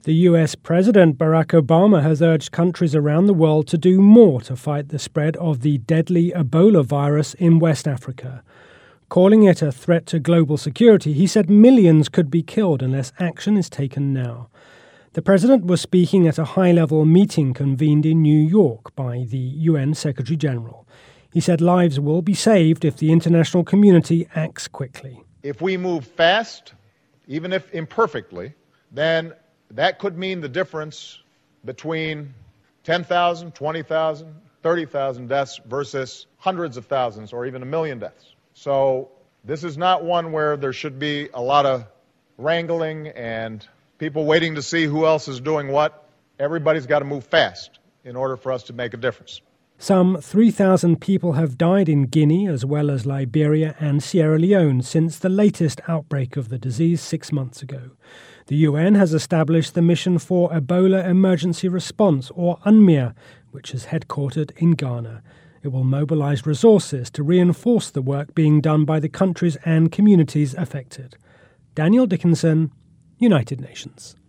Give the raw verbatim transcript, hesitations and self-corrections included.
The U S President Barack Obama has urged countries around the world to do more to fight the spread of the deadly Ebola virus in West Africa. Calling it a threat to global security, he said millions could be killed unless action is taken now. The president was speaking at a high-level meeting convened in New York by the U N Secretary-General. He said lives will be saved if the international community acts quickly. If we move fast, even if imperfectly, then that could mean the difference between ten thousand, twenty thousand, thirty thousand deaths versus hundreds of thousands or even a million deaths. So this is not one where there should be a lot of wrangling and people waiting to see who else is doing what. Everybody's got to move fast in order for us to make a difference. Some three thousand people have died in Guinea as well as Liberia and Sierra Leone since the latest outbreak of the disease six months ago. The U N has established the Mission for Ebola Emergency Response, or UNMEER, which is headquartered in Ghana. It will mobilize resources to reinforce the work being done by the countries and communities affected. Daniel Dickinson, United Nations.